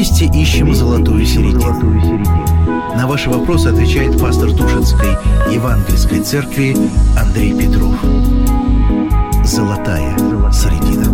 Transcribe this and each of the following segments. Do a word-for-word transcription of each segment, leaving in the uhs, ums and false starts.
Вместе ищем золотую середину. На ваши вопросы отвечает пастор Тушинской Евангельской церкви Андрей Петров. Золотая середина.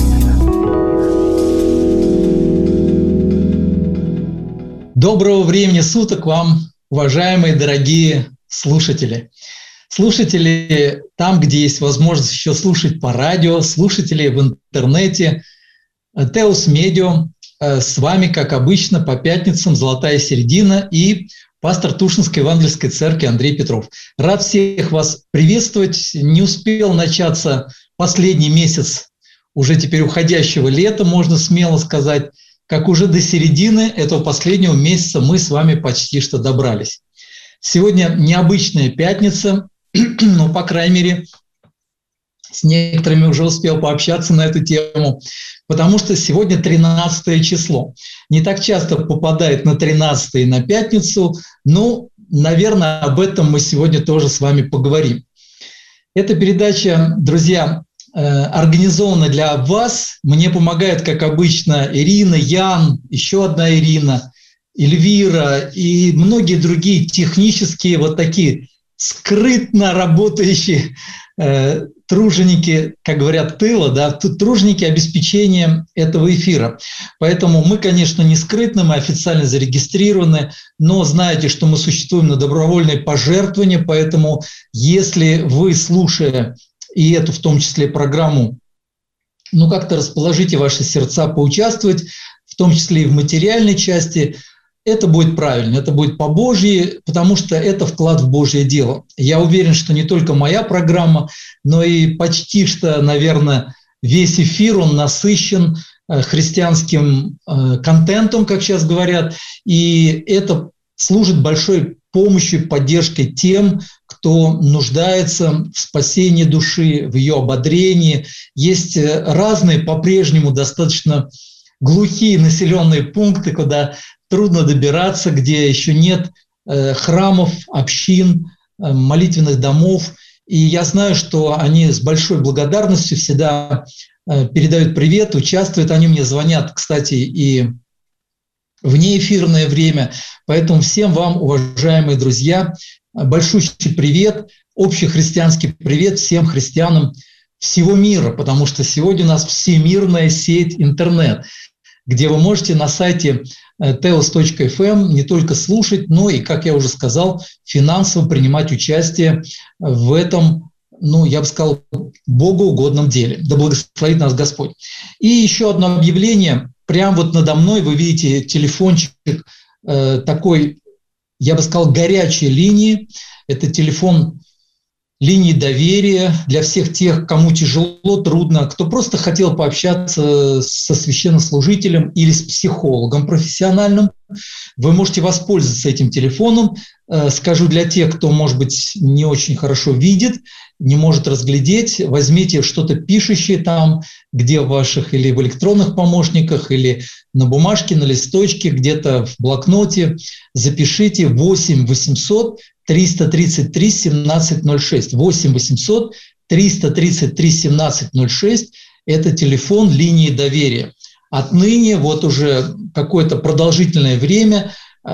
Доброго времени суток вам, уважаемые дорогие слушатели. Слушатели там, где есть возможность еще слушать по радио, слушатели в интернете, Теос Медиа, с вами, как обычно, по пятницам «Золотая середина» и пастор Тушинской Евангельской церкви Андрей Петров. Рад всех вас приветствовать. Не успел начаться последний месяц уже теперь уходящего лета, можно смело сказать, как уже до середины этого последнего месяца мы с вами почти что добрались. Сегодня необычная пятница, но, по крайней мере, с некоторыми уже успел пообщаться на эту тему, потому что сегодня тринадцатое число. Не так часто попадает на тринадцатое и на пятницу, но, наверное, об этом мы сегодня тоже с вами поговорим. Эта передача, друзья, организована для вас. Мне помогают, как обычно, Ирина, Ян, еще одна Ирина, Эльвира и многие другие технические вот такие скрытно работающие э, труженики, как говорят, тыла, да, труженики обеспечения этого эфира. Поэтому мы, конечно, не скрытно, мы официально зарегистрированы, но знаете, что мы существуем на добровольные пожертвования, поэтому если вы, слушая и эту в том числе программу, ну как-то расположите ваши сердца поучаствовать, в том числе и в материальной части, это будет правильно, это будет по-божьи, потому что это вклад в Божье дело. Я уверен, что не только моя программа, но и почти что, наверное, весь эфир, он насыщен христианским контентом, как сейчас говорят, и это служит большой помощью и поддержкой тем, кто нуждается в спасении души, в ее ободрении. Есть разные по-прежнему достаточно глухие населенные пункты, куда трудно добираться, где еще нет э, храмов, общин, э, молитвенных домов. И я знаю, что они с большой благодарностью всегда э, передают привет, участвуют. Они мне звонят, кстати, и в неэфирное время. Поэтому всем вам, уважаемые друзья, большущий привет, общехристианский привет всем христианам всего мира, потому что сегодня у нас всемирная сеть интернет, где вы можете на сайте теос точка эф эм не только слушать, но и, как я уже сказал, финансово принимать участие в этом, ну, я бы сказал, богоугодном деле. Да благословит нас Господь. И еще одно объявление. Прямо вот надо мной вы видите телефончик э, такой, я бы сказал, горячей линии. Это телефон линии доверия для всех тех, кому тяжело, трудно, кто просто хотел пообщаться со священнослужителем или с психологом профессиональным. Вы можете воспользоваться этим телефоном. Скажу для тех, кто, может быть, не очень хорошо видит, не может разглядеть, возьмите что-то пишущее там, где в ваших или в электронных помощниках, или на бумажке, на листочке, где-то в блокноте, запишите восемь восемьсот триста тридцать три семнадцать ноль шесть. восемь восемьсот триста тридцать три семнадцать ноль шесть – это телефон линии доверия. Отныне, вот уже какое-то продолжительное время,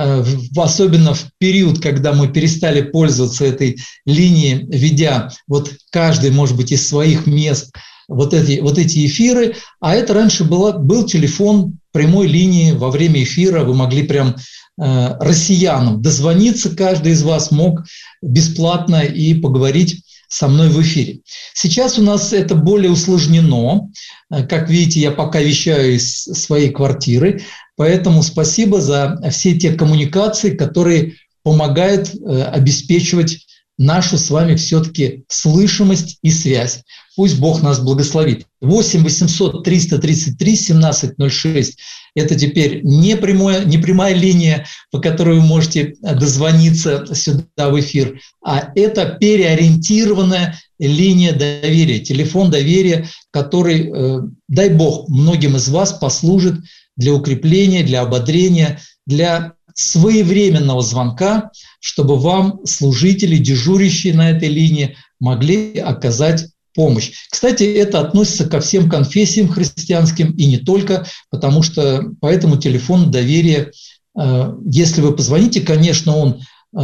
особенно в период, когда мы перестали пользоваться этой линией, ведя вот каждый, может быть, из своих мест вот эти, вот эти эфиры, а это раньше было, был телефон прямой линии во время эфира, вы могли прям э, россиянам дозвониться, каждый из вас мог бесплатно и поговорить со мной в эфире. Сейчас у нас это более усложнено. Как видите, я пока вещаю из своей квартиры, поэтому спасибо за все те коммуникации, которые помогают э, обеспечивать нашу с вами все-таки слышимость и связь. Пусть Бог нас благословит. восемь восемьсот триста тридцать три семнадцать ноль шесть – это теперь не, прямое, не прямая линия, по которой вы можете дозвониться сюда в эфир, а это переориентированная линия доверия, телефон доверия, который, э, дай Бог, многим из вас послужит для укрепления, для ободрения, для своевременного звонка, чтобы вам служители, дежурящие на этой линии, могли оказать помощь. Кстати, это относится ко всем конфессиям христианским и не только, потому что по этому телефону доверия, если вы позвоните, конечно, он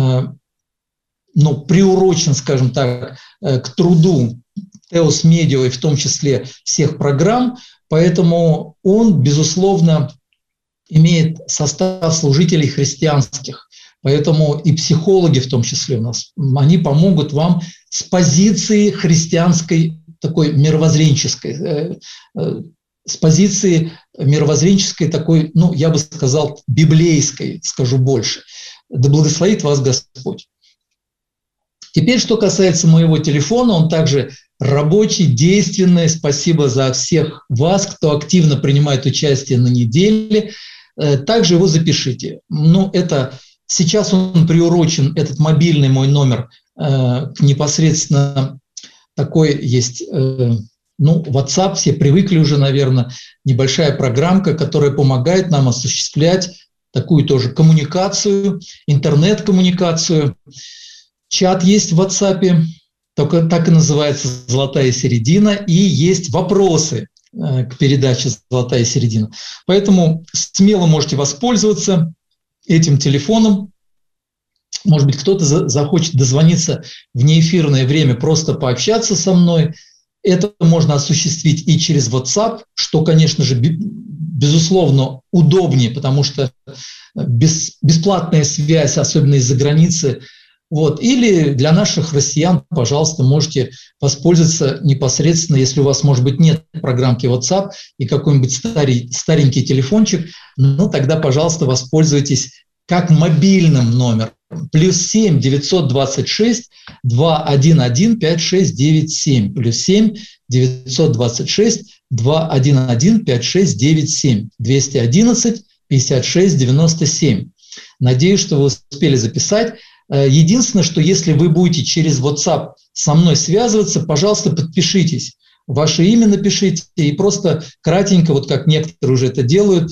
ну, приурочен, скажем так, к труду Теос Медио и в том числе всех программ, поэтому он, безусловно, имеет состав служителей христианских. Поэтому и психологи в том числе у нас, они помогут вам с позиции христианской, такой мировоззренческой, с позиции мировоззренческой такой, ну, я бы сказал, библейской, скажу больше. Да благословит вас Господь. Теперь, что касается моего телефона, он также рабочий, действенный. Спасибо за всех вас, кто активно принимает участие на неделе. Также его запишите. Ну, это сейчас он приурочен, этот мобильный мой номер, непосредственно такой есть, ну, WhatsApp, все привыкли уже, наверное, небольшая программка, которая помогает нам осуществлять такую тоже коммуникацию, интернет-коммуникацию. Чат есть в WhatsApp, только так и называется «Золотая середина», и есть вопросы к передаче «Золотая середина». Поэтому смело можете воспользоваться этим телефоном. Может быть, кто-то захочет дозвониться в неэфирное время, просто пообщаться со мной. Это можно осуществить и через WhatsApp, что, конечно же, безусловно, удобнее, потому что без, бесплатная связь, особенно из-за границы. Вот. Или для наших россиян, пожалуйста, можете воспользоваться непосредственно, если у вас, может быть, нет программки WhatsApp и какой-нибудь старый, старенький телефончик, ну тогда, пожалуйста, воспользуйтесь как мобильным номером. Плюс семь девятьсот двадцать шесть двести одиннадцать пятьдесят шесть девяносто семь. Плюс семь девятьсот двадцать шесть двести одиннадцать пятьдесят шесть девяносто семь. двести одиннадцать пятьдесят шесть девяносто семь. Надеюсь, что вы успели записать. Единственное, что если вы будете через WhatsApp со мной связываться, пожалуйста, подпишитесь. Ваше имя напишите и просто кратенько, вот как некоторые уже это делают,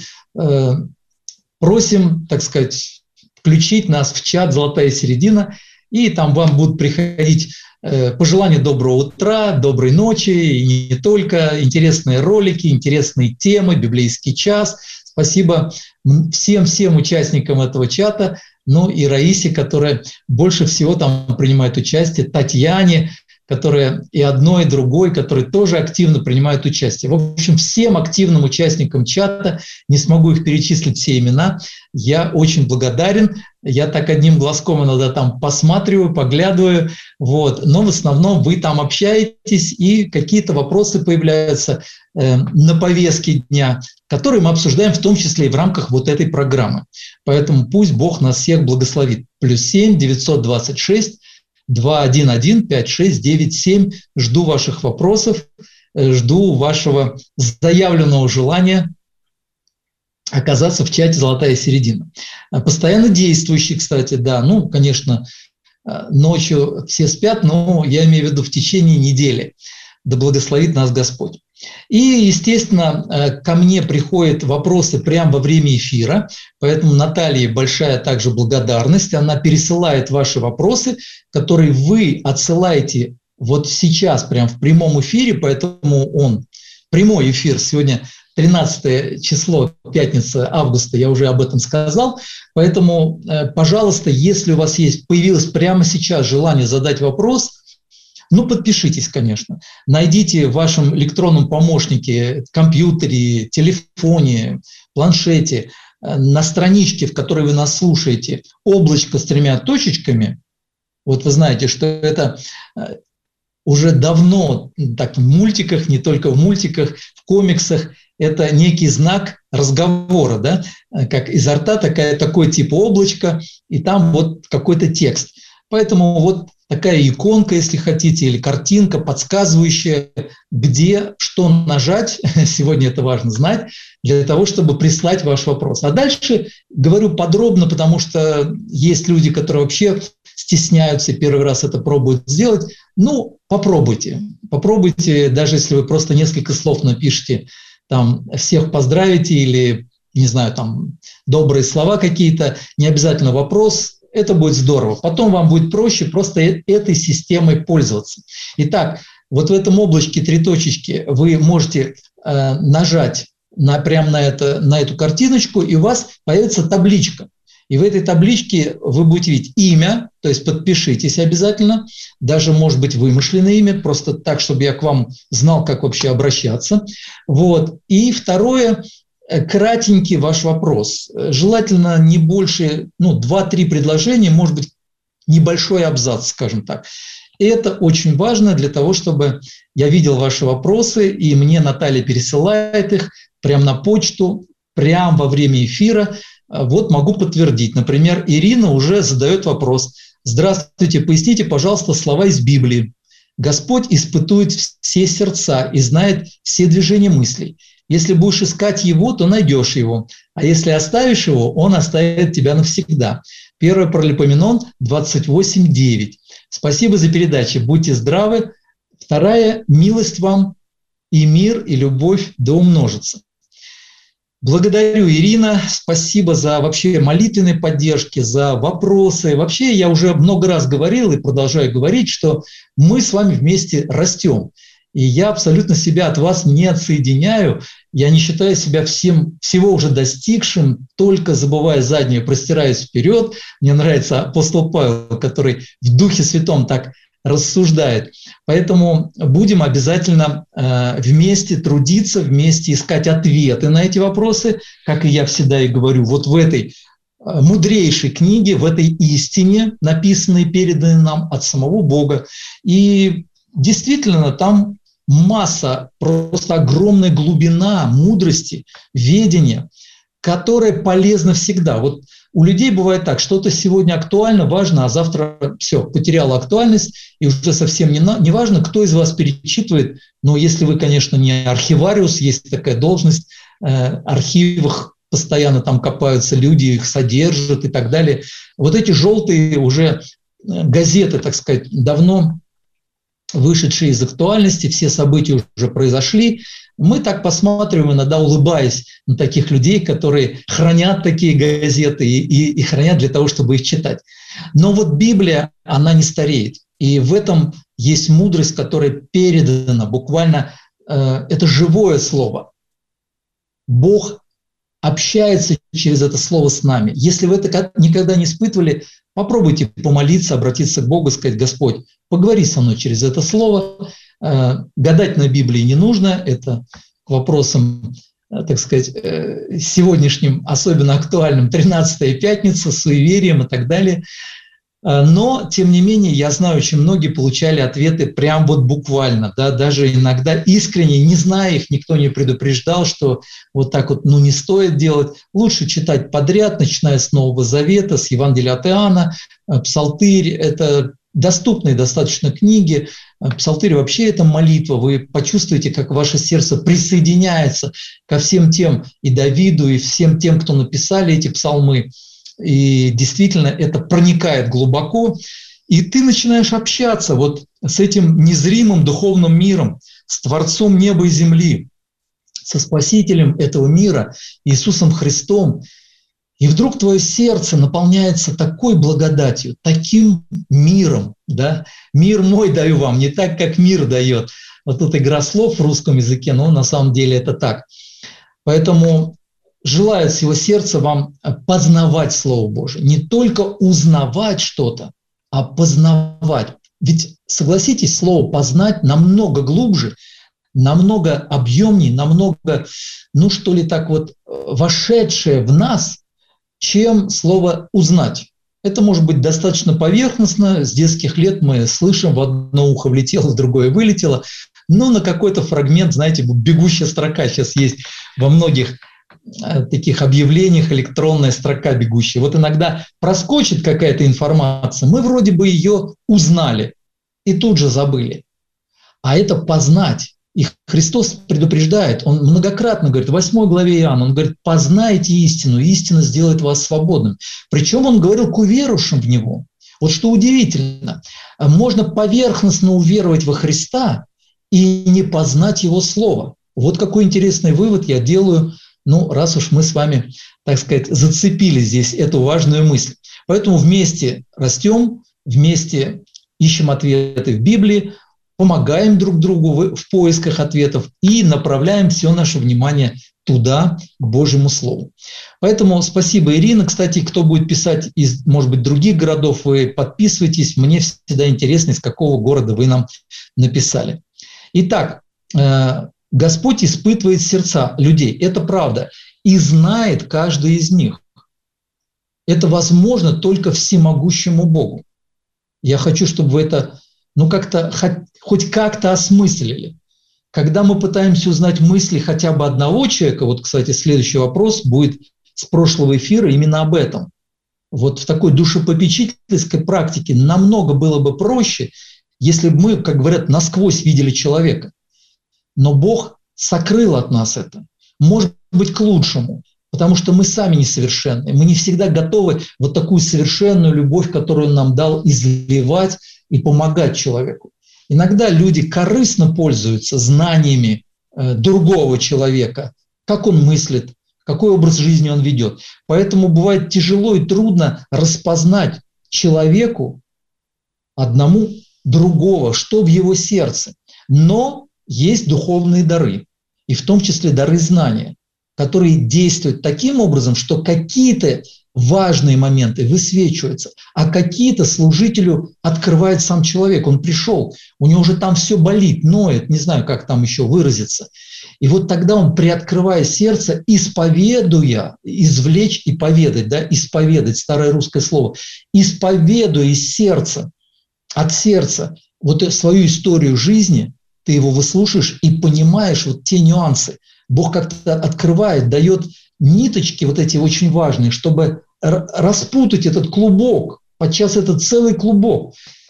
просим, так сказать, включить нас в чат «Золотая середина», и там вам будут приходить пожелания доброго утра, доброй ночи, и не только, интересные ролики, интересные темы, библейский час. Спасибо всем-всем участникам этого чата, ну и Раисе, которая больше всего там принимает участие, Татьяне, которая и одной, и другой, которые тоже активно принимают участие. В общем, всем активным участникам чата, не смогу их перечислить все имена, я очень благодарен. Я так одним глазком иногда там посматриваю, поглядываю, вот. Но в основном вы там общаетесь, и какие-то вопросы появляются э, на повестке дня, которые мы обсуждаем в том числе и в рамках вот этой программы. Поэтому пусть Бог нас всех благословит. Плюс семь девятьсот двадцать шесть двести одиннадцать пятьдесят шесть девяносто семь. Жду ваших вопросов, жду вашего заявленного желания оказаться в чате «Золотая середина». Постоянно действующий, кстати, да, ну, конечно, ночью все спят, но я имею в виду в течение недели. Да благословит нас Господь. И, естественно, ко мне приходят вопросы прямо во время эфира, поэтому Наталье большая также благодарность. Она пересылает ваши вопросы, которые вы отсылаете вот сейчас, прямо в прямом эфире, поэтому он, прямой эфир сегодня тринадцатое число, пятница, августа, я уже об этом сказал. Поэтому, пожалуйста, если у вас есть, появилось прямо сейчас желание задать вопрос, ну, подпишитесь, конечно. Найдите в вашем электронном помощнике, компьютере, телефоне, планшете, на страничке, в которой вы нас слушаете, облачко с тремя точечками. Вот вы знаете, что это уже давно, так в мультиках, не только в мультиках, в комиксах, это некий знак разговора, да, как изо рта такая, такой тип облачка, и там вот какой-то текст. Поэтому вот такая иконка, если хотите, или картинка, подсказывающая, где что нажать, сегодня это важно знать, для того, чтобы прислать ваш вопрос. А дальше говорю подробно, потому что есть люди, которые вообще стесняются и первый раз это пробуют сделать. Ну, попробуйте. Попробуйте, даже если вы просто несколько слов напишите, там, всех поздравите или, не знаю, там, добрые слова какие-то, не обязательно вопрос, это будет здорово. Потом вам будет проще просто этой системой пользоваться. Итак, вот в этом облачке три точечки вы можете э, нажать на, прямо на, это, на эту картиночку, и у вас появится табличка. И в этой табличке вы будете видеть имя, то есть подпишитесь обязательно, даже, может быть, вымышленное имя, просто так, чтобы я к вам знал, как вообще обращаться. Вот. И второе, кратенький ваш вопрос. Желательно не больше, ну, два-три предложения, может быть, небольшой абзац, скажем так. Это очень важно для того, чтобы я видел ваши вопросы, и мне Наталья пересылает их прямо на почту, прямо во время эфира. Вот могу подтвердить. Например, Ирина уже задает вопрос. Здравствуйте, поясните, пожалуйста, слова из Библии. Господь испытует все сердца и знает все движения мыслей. Если будешь искать Его, то найдешь Его. А если оставишь Его, Он оставит тебя навсегда. первое Паралипоменон двадцать восемь девять. Спасибо за передачи. Будьте здравы. Вторая – милость вам, и мир, и любовь да умножится. Благодарю, Ирина, спасибо за вообще молитвенные поддержки, за вопросы. Вообще я уже много раз говорил и продолжаю говорить, что мы с вами вместе растем. И я абсолютно себя от вас не отсоединяю. Я не считаю себя всем, всего уже достигшим, только забывая заднее, простираясь вперед. Мне нравится апостол Павел, который в Духе Святом так рассуждает. Поэтому будем обязательно э, вместе трудиться, вместе искать ответы на эти вопросы, как и я всегда и говорю, вот в этой э, мудрейшей книге, в этой истине, написанной, переданной нам от самого Бога. И действительно там масса, просто огромная глубина мудрости, ведения, которая полезна всегда. Вот у людей бывает так, что-то сегодня актуально, важно, а завтра все, потеряло актуальность, и уже совсем не, на, не важно, кто из вас перечитывает. Но если вы, конечно, не архивариус, есть такая должность, э, архивах постоянно там копаются люди, их содержат и так далее. Вот эти желтые уже газеты, так сказать, давно вышедшие из актуальности, все события уже произошли. Мы так посматриваем, иногда улыбаясь на таких людей, которые хранят такие газеты и, и, и хранят для того, чтобы их читать. Но вот Библия, она не стареет. И в этом есть мудрость, которая передана буквально, э, это живое слово. Бог общается через это слово с нами. Если вы это никогда не испытывали, попробуйте помолиться, обратиться к Богу, сказать: Господь, поговори со мной через это слово. Гадать на Библии не нужно, это к вопросам, так сказать, сегодняшним, особенно актуальным, тринадцатая пятница, суеверием и так далее. Но, тем не менее, я знаю, очень многие получали ответы прям вот буквально, да, даже иногда искренне, не зная их, никто не предупреждал, что вот так вот, ну, не стоит делать. Лучше читать подряд, начиная с Нового Завета, с Евангелия от Иоанна, Псалтырь – это доступные достаточно книги. Псалтырь вообще это молитва. Вы почувствуете, как ваше сердце присоединяется ко всем тем, и Давиду, и всем тем, кто написали эти псалмы. И действительно это проникает глубоко. И ты начинаешь общаться вот с этим незримым духовным миром, с Творцом неба и земли, со Спасителем этого мира, Иисусом Христом. И вдруг твое сердце наполняется такой благодатью, таким миром, да? Мир мой даю вам, не так, как мир дает. Вот тут игра слов в русском языке, но на самом деле это так. Поэтому желаю от всего сердца вам познавать Слово Божие. Не только узнавать что-то, а познавать. Ведь, согласитесь, слово «познать» намного глубже, намного объемнее, намного, ну что ли так вот, вошедшее в нас, чем слово «узнать». Это может быть достаточно поверхностно. С детских лет мы слышим, в одно ухо влетело, в другое вылетело. Но на какой-то фрагмент, знаете, бегущая строка сейчас есть во многих таких объявлениях, электронная строка бегущая. Вот иногда проскочит какая-то информация, мы вроде бы ее узнали и тут же забыли. А это познать. И Христос предупреждает, Он многократно говорит, в восьмой главе Иоанна, Он говорит: познайте истину, истина сделает вас свободным. Причем Он говорил к уверовавшим в Него. Вот что удивительно, можно поверхностно уверовать во Христа и не познать Его Слово. Вот какой интересный вывод я делаю, ну, раз уж мы с вами, так сказать, зацепили здесь эту важную мысль. Поэтому вместе растем, вместе ищем ответы в Библии. помогаем друг другу в, в поисках ответов и направляем все наше внимание туда, к Божьему Слову. Поэтому спасибо, Ирина. Кстати, кто будет писать из, может быть, других городов, вы подписывайтесь. Мне всегда интересно, из какого города вы нам написали. Итак, Господь испытывает сердца людей. Это правда. И знает каждый из них. Это возможно только всемогущему Богу. Я хочу, чтобы вы это ну, как-то, хоть как-то осмыслили. Когда мы пытаемся узнать мысли хотя бы одного человека, вот, кстати, следующий вопрос будет с прошлого эфира именно об этом. Вот в такой душепопечительской практике намного было бы проще, если бы мы, как говорят, насквозь видели человека. Но Бог сокрыл от нас это. Может быть, к лучшему, потому что мы сами несовершенны. Мы не всегда готовы вот такую совершенную любовь, которую Он нам дал, изливать и помогать человеку. Иногда люди корыстно пользуются знаниями э, другого человека, как он мыслит, какой образ жизни он ведет. Поэтому бывает тяжело и трудно распознать человеку одному другого, что в его сердце. Но есть духовные дары, и в том числе дары знания, которые действуют таким образом, что какие-то важные моменты высвечиваются, а какие-то служителю открывает сам человек. Он пришел, у него уже там все болит, ноет, не знаю, как там еще выразиться. И вот тогда он, приоткрывая сердце, исповедуя, извлечь и поведать, да, исповедать, старое русское слово, исповедуя из сердца, от сердца вот свою историю жизни, ты его выслушаешь и понимаешь вот те нюансы. Бог как-то открывает, дает ниточки вот эти очень важные, чтобы распутать этот клубок, подчас это целый клубок.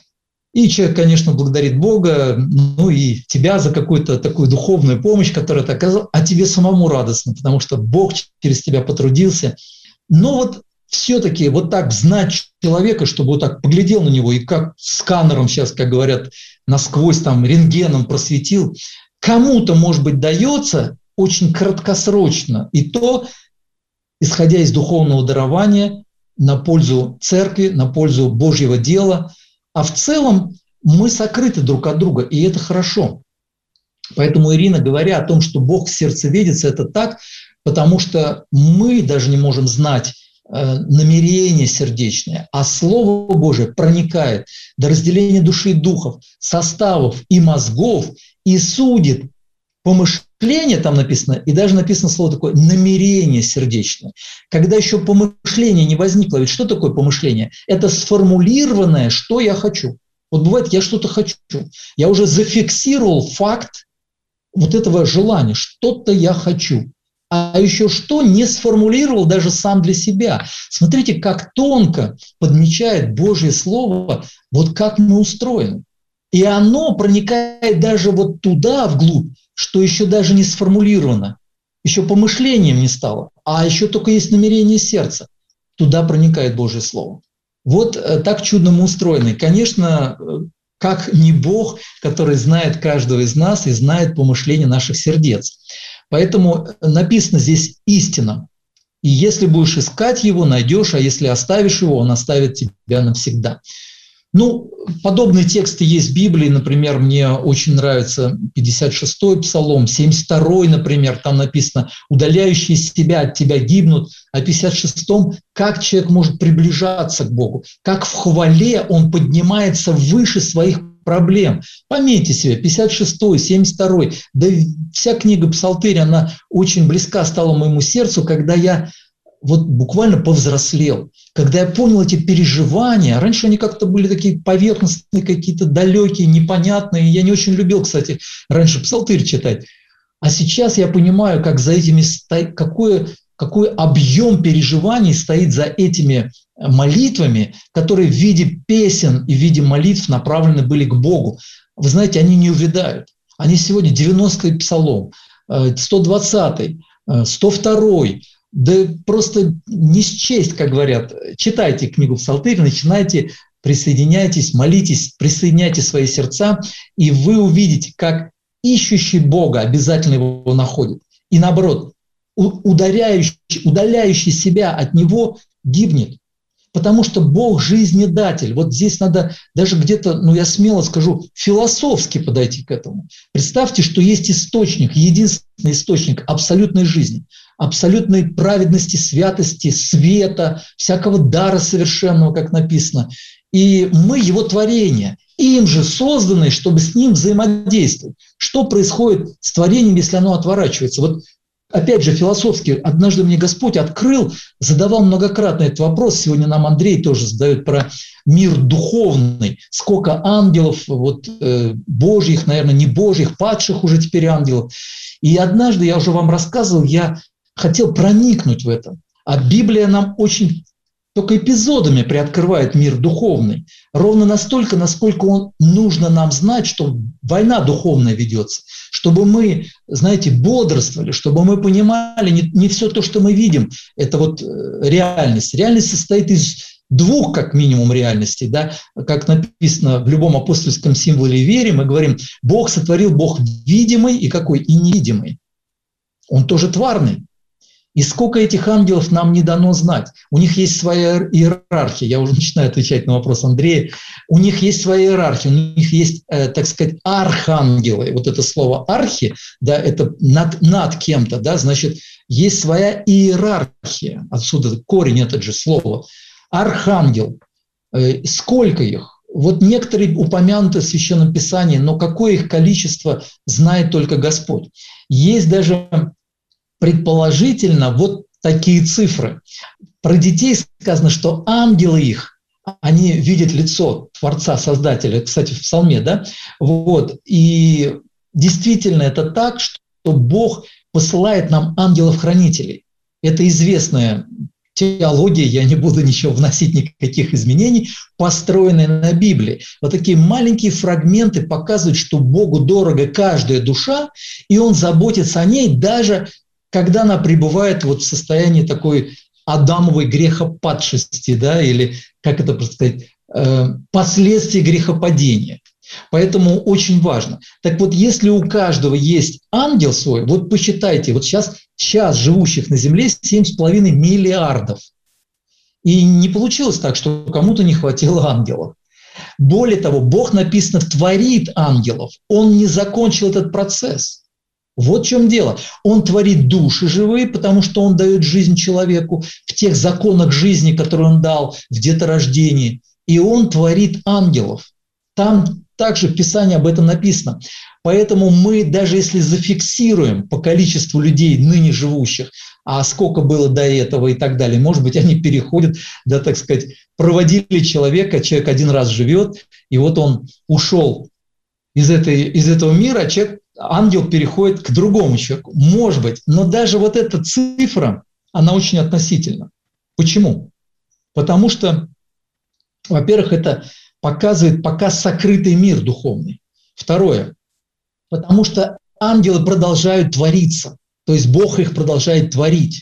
И человек, конечно, благодарит Бога, ну и тебя за какую-то такую духовную помощь, которую ты оказал, а тебе самому радостно, потому что Бог через тебя потрудился. Но вот все-таки вот так знать человека, чтобы вот так поглядел на него и как сканером сейчас, как говорят, насквозь там рентгеном просветил, кому-то, может быть, дается очень краткосрочно, и то, исходя из духовного дарования, на пользу церкви, на пользу Божьего дела. А в целом мы сокрыты друг от друга, и это хорошо. Поэтому, Ирина, говоря о том, что Бог в сердце видится, это так, потому что мы даже не можем знать э, намерение сердечное, а Слово Божие проникает до разделения души и духов, составов и мозгов и судит помышление, там написано, и даже написано слово такое намерение сердечное. Когда еще помышление не возникло, ведь что такое помышление? Это сформулированное, что я хочу. Вот бывает, я что-то хочу. Я уже зафиксировал факт вот этого желания, что-то я хочу. А еще что не сформулировал даже сам для себя. Смотрите, как тонко подмечает Божье Слово, вот как мы устроены. И оно проникает даже вот туда, вглубь, что еще даже не сформулировано, еще помышлением не стало, а еще только есть намерение сердца. Туда проникает Божье Слово. Вот так чудно мы устроены. Конечно, как не Бог, который знает каждого из нас и знает помышления наших сердец. Поэтому написано здесь истина. И если будешь искать его, найдешь, а если оставишь его, он оставит тебя навсегда. Ну, подобные тексты есть в Библии. Например, мне очень нравится пятьдесят шестой Псалом, семьдесят второй, например, там написано «Удаляющие себя от тебя гибнут», а в пятьдесят шестом как человек может приближаться к Богу, как в хвале он поднимается выше своих проблем. Пометьте себе, пятьдесят шестой, семьдесят второй, да вся книга Псалтырь, она очень близка стала моему сердцу, когда я вот буквально повзрослел, когда я понял эти переживания. Раньше они как-то были такие поверхностные, какие-то далекие, непонятные. Я не очень любил, кстати, раньше Псалтырь читать. А сейчас я понимаю, как за этими сто... какой, какой объем переживаний стоит за этими молитвами, которые в виде песен и в виде молитв направлены были к Богу. Вы знаете, они не увядают. Они сегодня девяностый Псалом, сто двадцатый, сто второй, да просто не счесть, как говорят. Читайте книгу Псалтырь, начинайте, присоединяйтесь, молитесь, присоединяйте свои сердца, и вы увидите, как ищущий Бога обязательно его находит. И наоборот, ударяющий, удаляющий себя от него гибнет. Потому что Бог жизнедатель. Вот здесь надо даже где-то, ну я смело скажу, философски подойти к этому. Представьте, что есть источник, единственный источник абсолютной жизни, абсолютной праведности, святости, света, всякого дара совершенного, как написано. И мы его творение, им же созданы, чтобы с ним взаимодействовать. Что происходит с творением, если оно отворачивается? Вот опять же, философски, однажды мне Господь открыл, задавал многократно этот вопрос, сегодня нам Андрей тоже задает про мир духовный, сколько ангелов, вот, э, божьих, наверное, не божьих, падших уже теперь ангелов. И однажды, я уже вам рассказывал, я хотел проникнуть в это. А Библия нам очень только эпизодами приоткрывает мир духовный. Ровно настолько, насколько он нужно нам знать, что война духовная ведется. Чтобы мы, знаете, бодрствовали, чтобы мы понимали, не, не все то, что мы видим, это вот реальность. Реальность состоит из двух, как минимум, реальностей. Да? Как написано в любом апостольском символе вере, мы говорим, Бог сотворил, Бог видимый и какой? И невидимый. Он тоже тварный. И сколько этих ангелов нам не дано знать. У них есть своя иерархия. Я уже начинаю отвечать на вопрос Андрея. У них есть своя иерархия, у них есть, э, так сказать, архангелы. Вот это слово «архи», да, это над, над кем-то, да, значит, есть своя иерархия. Отсюда корень этот же слова. Архангел. Э, сколько их? Вот некоторые упомянуты в Священном Писании, но какое их количество, знает только Господь. Есть даже предположительно вот такие цифры. Про детей сказано, что ангелы их, они видят лицо Творца, Создателя, кстати, в Псалме, да? Вот. И действительно это так, что Бог посылает нам ангелов-хранителей. Это известная теология, я не буду ничего вносить, никаких изменений, построенная на Библии. Вот такие маленькие фрагменты показывают, что Богу дорога каждая душа, и Он заботится о ней даже когда она пребывает вот в состоянии такой адамовой грехопадшести, да, или, как это сказать, э, последствий грехопадения. Поэтому очень важно. Так вот, если у каждого есть ангел свой, вот посчитайте, вот сейчас, сейчас живущих на Земле семь с половиной миллиардов. И не получилось так, что кому-то не хватило ангелов. Более того, Бог, написано, творит ангелов. Он не закончил этот процесс. Вот в чем дело. Он творит души живые, потому что он дает жизнь человеку в тех законах жизни, которые он дал в деторождении. И он творит ангелов. Там также в Писании об этом написано. Поэтому мы, даже если зафиксируем по количеству людей ныне живущих, а сколько было до этого и так далее, может быть, они переходят, да, так сказать, проводили человека, человек один раз живет, и вот он ушел из, этой, из этого мира, а человек, ангел переходит к другому человеку. Может быть, но даже вот эта цифра, она очень относительна. Почему? Потому что, во-первых, это показывает пока сокрытый мир духовный. Второе, потому что ангелы продолжают твориться, то есть Бог их продолжает творить.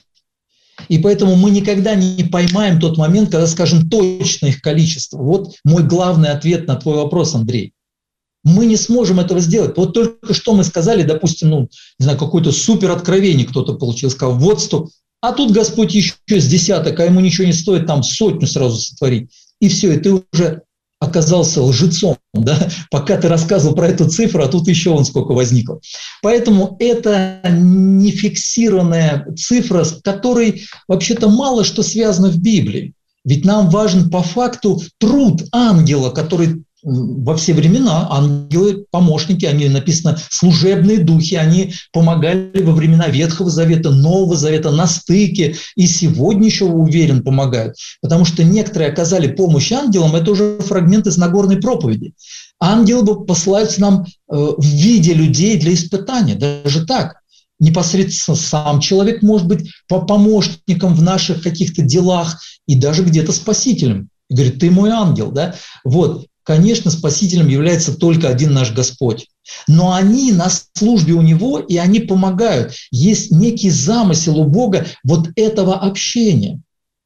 И поэтому мы никогда не поймаем тот момент, когда скажем точно их количество. Вот мой главный ответ на твой вопрос, Андрей. Мы не сможем этого сделать. Вот только что мы сказали, допустим, ну, не знаю, какое-то супер откровение кто-то получил, сказал, вот сто, а тут Господь еще с десяток, а ему ничего не стоит там сотню сразу сотворить. И все, и ты уже оказался лжецом, да? Пока ты рассказывал про эту цифру, а тут еще вон сколько возникло. Поэтому это не фиксированная цифра, с которой вообще-то мало что связано в Библии. Ведь нам важен по факту труд ангела, который во все времена, ангелы, помощники, они, написано, служебные духи, они помогали во времена Ветхого Завета, Нового Завета, на стыке, и сегодня еще, уверен, помогают. Потому что некоторые оказали помощь ангелам, это уже фрагмент из Нагорной проповеди. Ангелы посылаются нам в виде людей для испытания, даже так. Непосредственно сам человек может быть помощником в наших каких-то делах и даже где-то спасителем. И говорит, ты мой ангел, да? Вот. Конечно, спасителем является только один наш Господь. Но они на службе у Него, и они помогают. Есть некий замысел у Бога вот этого общения.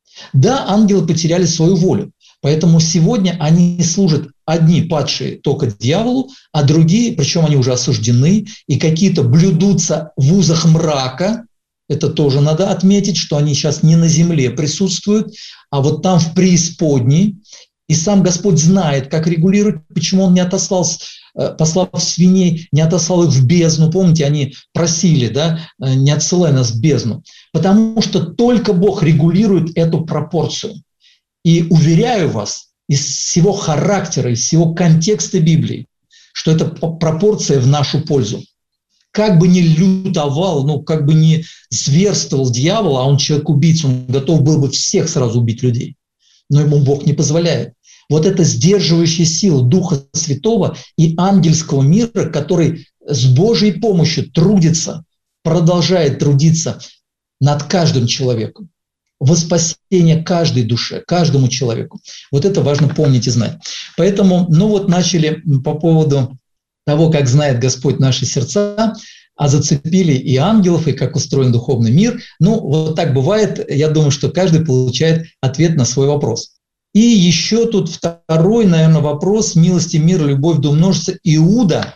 Да, ангелы потеряли свою волю. Поэтому сегодня они служат, одни падшие только дьяволу, а другие, причем они уже осуждены, и какие-то блюдутся в узах мрака. Это тоже надо отметить, что они сейчас не на земле присутствуют, а вот там в преисподней, и сам Господь знает, как регулировать, почему Он не отослал, послав свиней, не отослал их в бездну. Помните, они просили, да, не отсылай нас в бездну. Потому что только Бог регулирует эту пропорцию. И уверяю вас, из всего характера, из всего контекста Библии, что это пропорция в нашу пользу. Как бы ни лютовал, ну, как бы ни зверствовал дьявол, а он человек-убийца, он готов был бы всех сразу убить людей. Но ему Бог не позволяет. Вот эта сдерживающая сила Духа Святого и ангельского мира, который с Божьей помощью трудится, продолжает трудиться над каждым человеком, во спасение каждой душе, каждому человеку. Вот это важно помнить и знать. Поэтому, ну вот начали по поводу того, как знает Господь наши сердца, а зацепили и ангелов, и как устроен духовный мир. Ну, вот так бывает. Я думаю, что каждый получает ответ на свой вопрос. И еще тут второй, наверное, вопрос. Милости, мир, любовь да умножится. Иуда,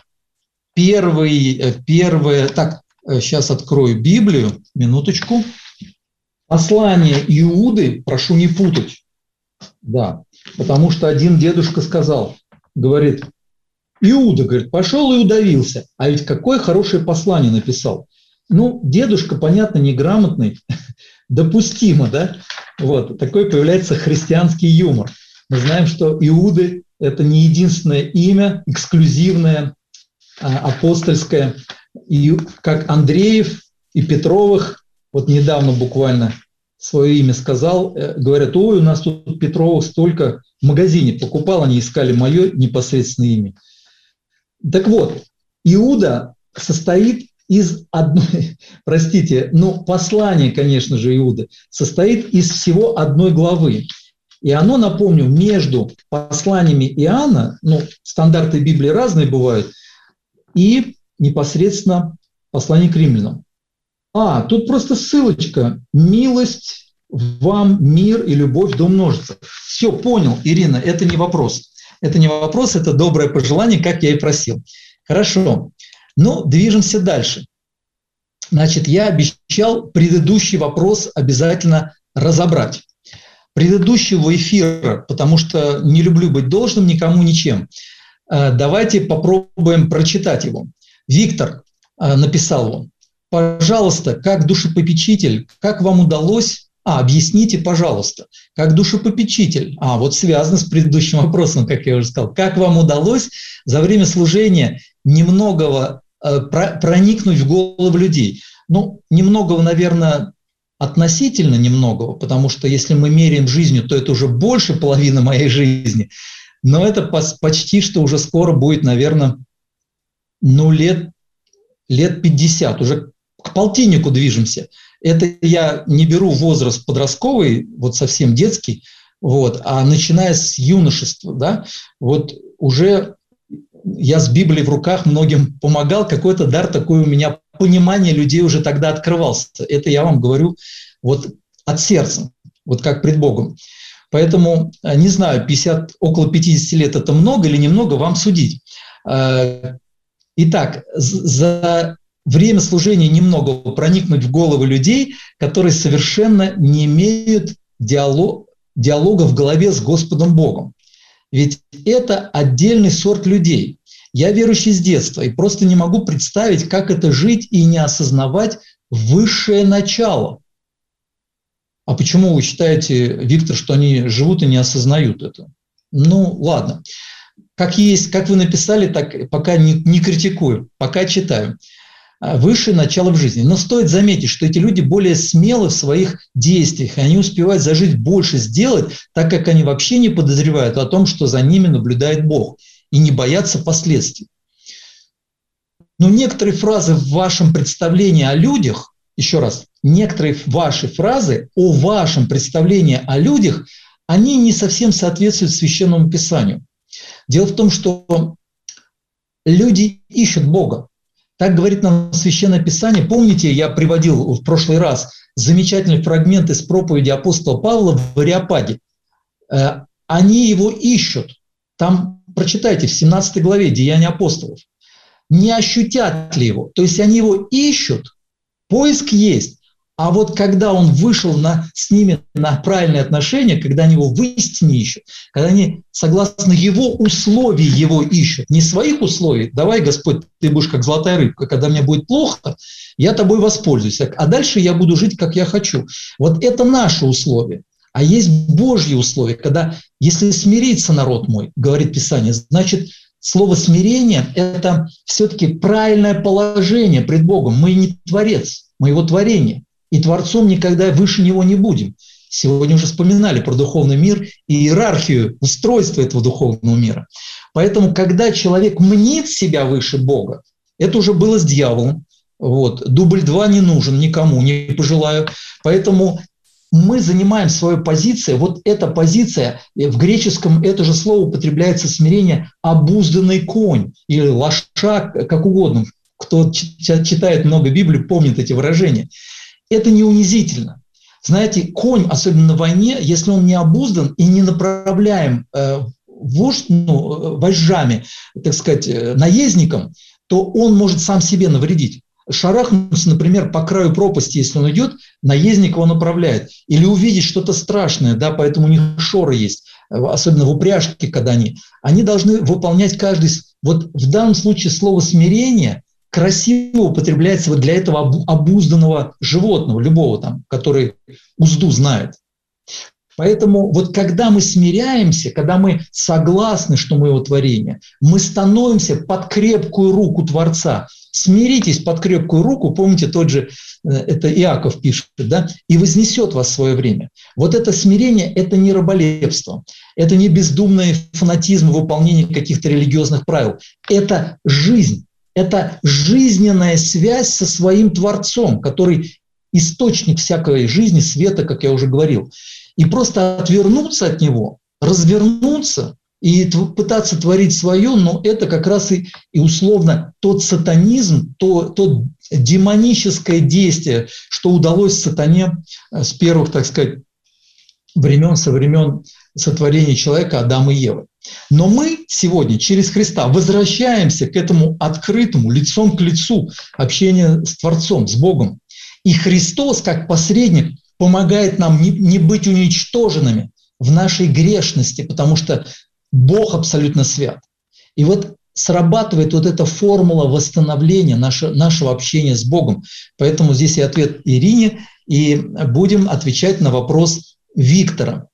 первый, первое... Так, сейчас открою Библию, минуточку. Послание Иуды, прошу не путать. Да, потому что один дедушка сказал, говорит, Иуда, говорит, пошел и удавился. А ведь какое хорошее послание написал. Ну, дедушка, понятно, неграмотный, допустимо, да? Вот, такой появляется христианский юмор. Мы знаем, что Иуды – это не единственное имя, эксклюзивное, апостольское. И как Андреев и Петровых, вот недавно буквально свое имя сказал, говорят, ой, у нас тут Петровых столько в магазине покупал, они искали мое непосредственное имя. Так вот, Иуда состоит из одной, простите, ну, послание, конечно же, Иуды, состоит из всего одной главы. И оно, напомню, между посланиями Иоанна, ну, стандарты Библии разные бывают, и непосредственно послание к римлянам. А, тут просто ссылочка. Милость вам, мир и любовь да умножится. Все, понял, Ирина, это не вопрос. Это не вопрос, это доброе пожелание, как я и просил. Хорошо. Ну, движемся дальше. Значит, я обещал предыдущий вопрос обязательно разобрать. Предыдущего эфира, потому что не люблю быть должным никому ничем. Давайте попробуем прочитать его. Виктор написал он. Пожалуйста, как душепопечитель, как вам удалось... А, объясните, пожалуйста, как душепопечитель, а вот связано с предыдущим вопросом, как я уже сказал, как вам удалось за время служения немногого э, про, проникнуть в голову людей? Ну, немногого, наверное, относительно немногого, потому что если мы меряем жизнью, то это уже больше половины моей жизни, но это пос, почти что уже скоро будет, наверное, ну, лет, лет пятьдесят, уже к полтиннику движемся. Это я не беру возраст подростковый, вот совсем детский, вот, а начиная с юношества, да, вот уже я с Библией в руках многим помогал, какой-то дар такой у меня, понимание людей уже тогда открывался. Это я вам говорю вот от сердца, вот как пред Богом. Поэтому, не знаю, пятьдесят, около пятидесяти лет это много или немного, вам судить. Итак, за время служения немного проникнуть в головы людей, которые совершенно не имеют диалог, диалога в голове с Господом Богом. Ведь это отдельный сорт людей. Я верующий с детства и просто не могу представить, как это жить и не осознавать высшее начало. А почему вы считаете, Виктор, что они живут и не осознают это? Ну, ладно. Как есть, как вы написали, так пока не, не критикую, пока читаю. Высшее начало в жизни. Но стоит заметить, что эти люди более смелы в своих действиях, и они успевают за жизнь больше сделать, так как они вообще не подозревают о том, что за ними наблюдает Бог, и не боятся последствий. Но некоторые фразы в вашем представлении о людях, еще раз, некоторые ваши фразы о вашем представлении о людях, они не совсем соответствуют Священному Писанию. Дело в том, что люди ищут Бога. Так говорит нам Священное Писание. Помните, я приводил в прошлый раз замечательный фрагмент из проповеди апостола Павла в Ареопаге. Они его ищут. Там, прочитайте, в семнадцатой главе Деяния апостолов. Не ощутят ли его? То есть они его ищут, поиск есть, А вот когда он вышел на, с ними на правильные отношения, когда они его в истине ищут, когда они согласно его условий его ищут, не своих условий, давай, Господь, ты будешь как золотая рыбка, когда мне будет плохо, я тобой воспользуюсь, а дальше я буду жить, как я хочу. Вот это наши условия. А есть Божьи условия, когда, если смирится народ мой, говорит Писание, значит, слово смирение – это все-таки правильное положение пред Богом. Мы не творец, мы его творение. И Творцом никогда выше него не будем. Сегодня уже вспоминали про духовный мир и иерархию устройства этого духовного мира. Поэтому, когда человек мнит себя выше Бога, это уже было с дьяволом. Вот. Дубль два не нужен никому, не пожелаю. Поэтому мы занимаем свою позицию. Вот эта позиция, в греческом это же слово употребляется смирение «обузданный конь» или «лошак», как угодно. Кто читает много Библии, помнит эти выражения. Это не унизительно. Знаете, конь, особенно на войне, если он не обуздан и не направляем э, вождь, ну, вожжами, так сказать, наездником, то он может сам себе навредить. Шарахнуться, например, по краю пропасти, если он идет, наездник его направляет. Или увидеть что-то страшное, да, поэтому у них шоры есть, особенно в упряжке, когда они. Они должны выполнять каждый... Вот в данном случае слово «смирение» красиво употребляется вот для этого обузданного животного, любого там, который узду знает. Поэтому вот когда мы смиряемся, когда мы согласны, что мы его творение, мы становимся под крепкую руку Творца. Смиритесь под крепкую руку, помните, тот же, это Иаков пишет, да, и вознесет вас в свое время. Вот это смирение – это не раболепство, это не бездумный фанатизм и выполнение каких-то религиозных правил, это жизнь. Это жизненная связь со своим Творцом, который источник всякой жизни, света, как я уже говорил. И просто отвернуться от него, развернуться и пытаться творить свое, но это как раз и, и условно тот сатанизм, то, то демоническое действие, что удалось сатане с первых, так сказать, времен, со времен сотворения человека Адама и Евы. Но мы сегодня через Христа возвращаемся к этому открытому, лицом к лицу общению с Творцом, с Богом. И Христос, как посредник, помогает нам не, не быть уничтоженными в нашей грешности, потому что Бог абсолютно свят. И вот срабатывает вот эта формула восстановления наше, нашего общения с Богом. Поэтому здесь и ответ Ирине, и будем отвечать на вопрос Виктора.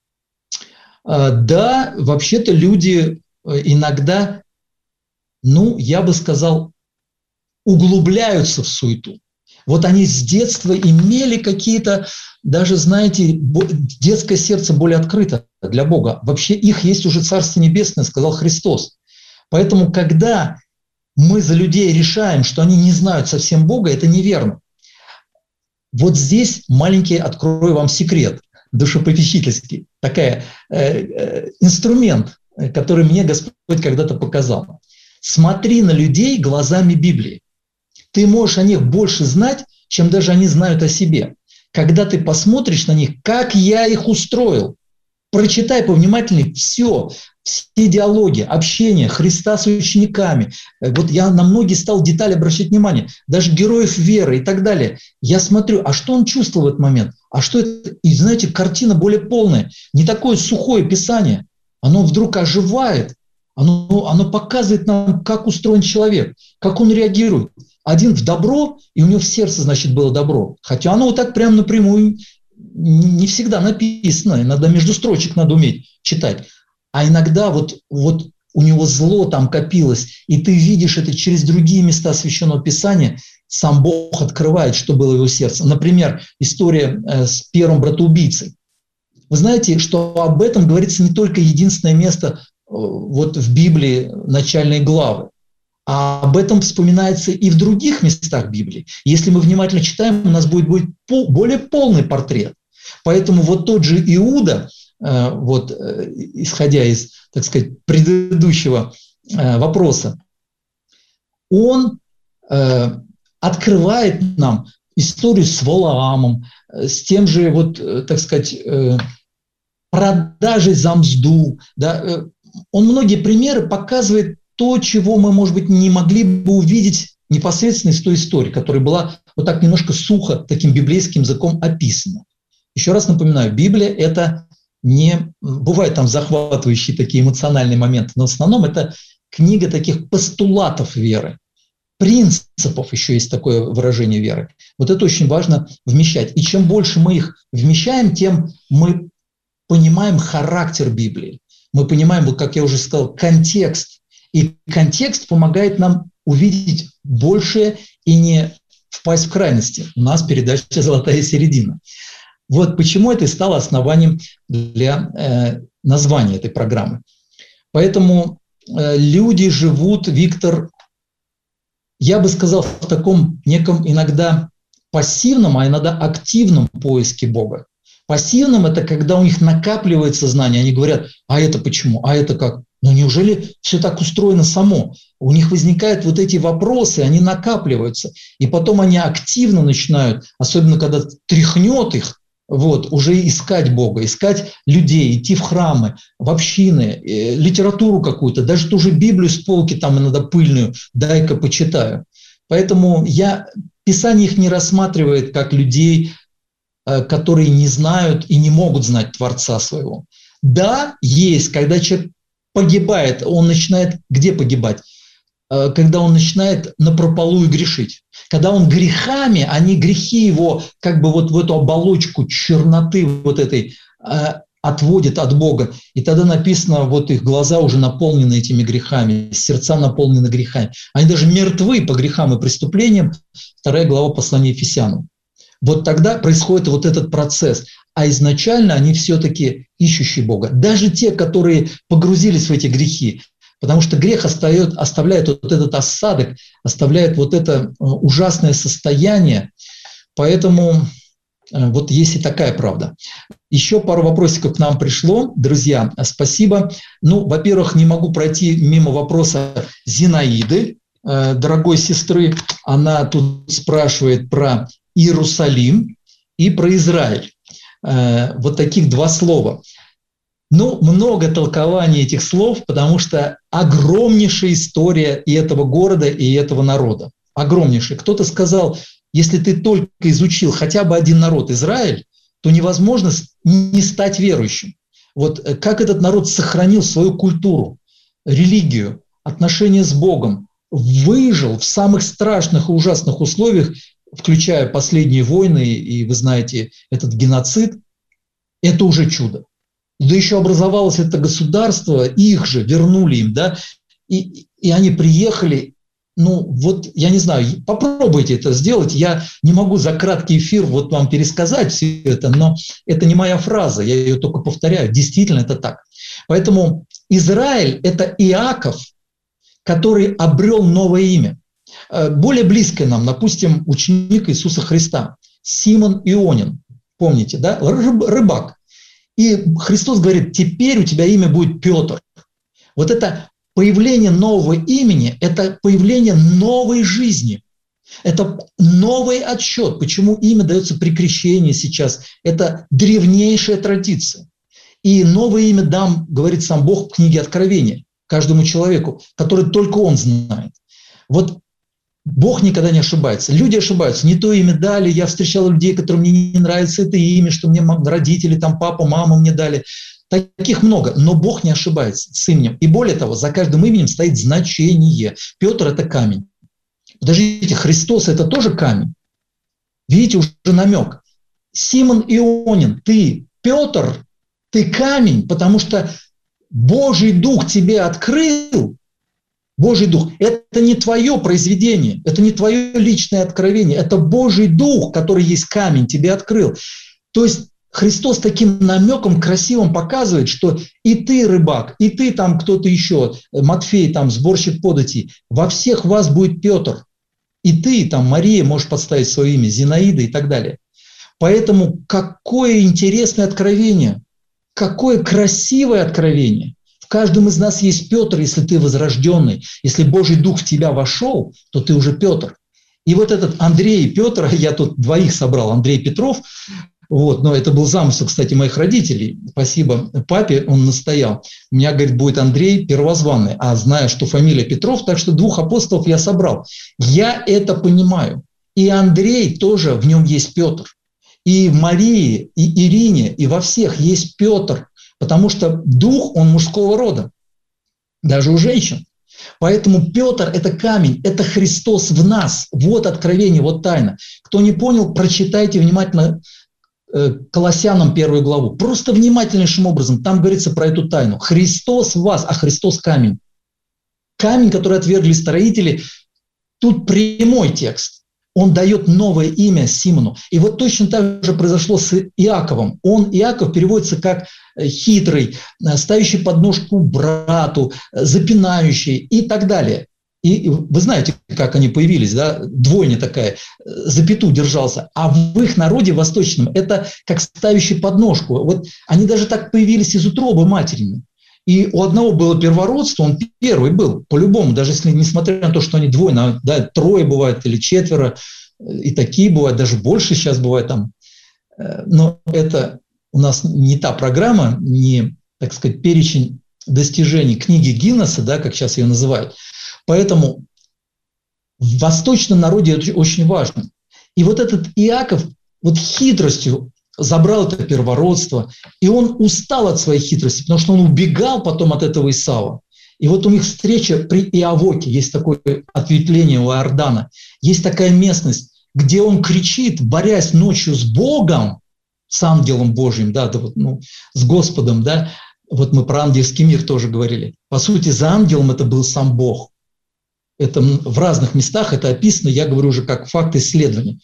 Да, вообще-то люди иногда, ну, я бы сказал, углубляются в суету. Вот они с детства имели какие-то, даже, знаете, детское сердце более открыто для Бога. Вообще их есть уже Царство Небесное, сказал Христос. Поэтому, когда мы за людей решаем, что они не знают совсем Бога, это неверно. Вот здесь маленький открою вам секрет душепопечительский, такая э, э, инструмент, который мне Господь когда-то показал. Смотри на людей глазами Библии. Ты можешь о них больше знать, чем даже они знают о себе. Когда ты посмотришь на них, как я их устроил, прочитай повнимательнее все, все диалоги, общение Христа с учениками. Вот я на многие стал детали обращать внимание, даже героев веры и так далее. Я смотрю, а что он чувствовал в этот момент? А что это? И знаете, картина более полная. Не такое сухое Писание. Оно вдруг оживает. Оно, оно показывает нам, как устроен человек, как он реагирует. Один в добро, и у него в сердце, значит, было добро. Хотя оно вот так прямо напрямую не всегда написано. Иногда между строчек надо уметь читать. А иногда вот, вот у него зло там копилось, и ты видишь это через другие места Священного Писания, сам Бог открывает, что было в его сердце. Например, история с первым братоубийцей. Вы знаете, что об этом говорится не только единственное место вот в Библии, начальные главы, а об этом вспоминается и в других местах Библии. Если мы внимательно читаем, у нас будет, будет более полный портрет. Поэтому вот тот же Иуда, вот, исходя из, так сказать, предыдущего вопроса, он открывает нам историю с Валаамом, с тем же, вот, так сказать, продажей за мзду. Да. Он многие примеры показывает то, чего мы, может быть, не могли бы увидеть непосредственно из той истории, которая была вот так немножко сухо, таким библейским языком описано. Еще раз напоминаю, Библия – это не… Бывают там захватывающие такие эмоциональные моменты, но в основном это книга таких постулатов веры, принципов, еще есть такое выражение веры. Вот это очень важно вмещать. И чем больше мы их вмещаем, тем мы понимаем характер Библии. Мы понимаем, вот как я уже сказал, контекст. И контекст помогает нам увидеть большее и не впасть в крайности. У нас передача «Золотая середина». Вот почему это и стало основанием для э, названия этой программы. Поэтому э, люди живут, Виктор, я бы сказал, в таком неком иногда пассивном, а иногда активном поиске Бога. Пассивным – это когда у них накапливается знание, они говорят, а это почему, а это как? Ну неужели все так устроено само? У них возникают вот эти вопросы, они накапливаются, и потом они активно начинают, особенно когда тряхнет их, вот, уже искать Бога, искать людей, идти в храмы, в общины, э, литературу какую-то, даже ту же Библию с полки там иногда пыльную, дай-ка почитаю. Поэтому я, Писание их не рассматривает как людей, э, которые не знают и не могут знать Творца своего. Да, есть, когда человек погибает, он начинает где погибать? Э, когда он начинает напропалую грешить. Когда он грехами, они грехи его как бы вот в эту оболочку черноты вот этой э, отводят от Бога. И тогда написано, вот их глаза уже наполнены этими грехами, сердца наполнены грехами. Они даже мертвы по грехам и преступлениям. Вторая глава послания Ефесянам. Вот тогда происходит вот этот процесс. А изначально они все-таки ищущие Бога. Даже те, которые погрузились в эти грехи, потому что грех оставляет, оставляет вот этот осадок, оставляет вот это ужасное состояние. Поэтому вот есть и такая правда. Еще пару вопросиков к нам пришло. Друзья, спасибо. Ну, во-первых, не могу пройти мимо вопроса Зинаиды, дорогой сестры. Она тут спрашивает про Иерусалим и про Израиль. Вот таких два слова. Ну, много толкований этих слов, потому что огромнейшая история и этого города, и этого народа. Огромнейшая. Кто-то сказал, если ты только изучил хотя бы один народ, Израиль, то невозможно не стать верующим. Вот как этот народ сохранил свою культуру, религию, отношения с Богом, выжил в самых страшных и ужасных условиях, включая последние войны, и вы знаете, этот геноцид, это уже чудо. Да еще образовалось это государство, их же вернули им, да, и, и они приехали, ну вот, я не знаю, попробуйте это сделать, я не могу за краткий эфир вот вам пересказать все это, но это не моя фраза, я ее только повторяю, действительно это так. Поэтому Израиль – это Иаков, который обрел новое имя. Более близкое нам, допустим, ученик Иисуса Христа, Симон Ионин, помните, да, рыбак. И Христос говорит, теперь у тебя имя будет Петр. Вот это появление нового имени, это появление новой жизни. Это новый отсчет. Почему имя дается при крещении сейчас? Это древнейшая традиция. И новое имя дам, говорит сам Бог в книге Откровения, каждому человеку, который только Он знает. Вот Бог никогда не ошибается. Люди ошибаются. Не то имя дали. Я встречал людей, которым мне не нравится это имя, что мне родители, там папа, мама мне дали. Таких много. Но Бог не ошибается с именем. И более того, за каждым именем стоит значение. Петр – это камень. Подождите, Христос – это тоже камень. Видите, уже намек. Симон Ионин, ты Петр, ты камень, потому что Божий Дух тебе открыл. Божий Дух – это не твое произведение, это не твое личное откровение, это Божий Дух, который есть камень, тебе открыл. То есть Христос таким намеком красивым показывает, что и ты, рыбак, и ты там кто-то еще, Матфей, там сборщик податей, во всех вас будет Петр. И ты, там Мария, можешь подставить свое имя, Зинаида и так далее. Поэтому какое интересное откровение, какое красивое откровение. В каждом из нас есть Петр, если ты возрожденный. Если Божий Дух в тебя вошел, то ты уже Петр. И вот этот Андрей и Петр, я тут двоих собрал, Андрей Петров, вот, но это был замысел, кстати, моих родителей. Спасибо папе, он настоял. У меня, говорит, будет Андрей первозванный, а знаю, что фамилия Петров, так что двух апостолов я собрал. Я это понимаю. И Андрей тоже, в нем есть Петр. И в Марии, и Ирине, и во всех есть Петр, потому что дух, он мужского рода, даже у женщин. Поэтому Петр – это камень, это Христос в нас. Вот откровение, вот тайна. Кто не понял, прочитайте внимательно Колоссянам первую главу. Просто внимательнейшим образом. Там говорится про эту тайну. Христос в вас, а Христос – камень. Камень, который отвергли строители. Тут прямой текст. Он дает новое имя Симону. И вот точно так же произошло с Иаковом. Он, Иаков, переводится как хитрый, ставящий подножку брату, запинающий и так далее. И вы знаете, как они появились, да? Двойня такая, за пяту держался. А в их народе восточном это как ставящий подножку. Вот они даже так появились из утробы материны. И у одного было первородство, он первый был, по-любому, даже если, несмотря на то, что они двое, да, трое бывает или четверо, и такие бывают, даже больше сейчас бывает там. Но это у нас не та программа, не, так сказать, перечень достижений книги Гиннесса, да, как сейчас ее называют. Поэтому в восточном народе это очень важно. И вот этот Иаков вот хитростью забрал это первородство, и он устал от своей хитрости, потому что он убегал потом от этого Исава. И вот у них встреча при Иавоке, есть такое ответвление у Иордана, есть такая местность, где он кричит, борясь ночью с Богом, с ангелом Божьим, да, да вот, ну, с Господом, да, вот мы про ангельский мир тоже говорили. По сути, за ангелом это был сам Бог. Это в разных местах это описано, я говорю уже как факт исследования.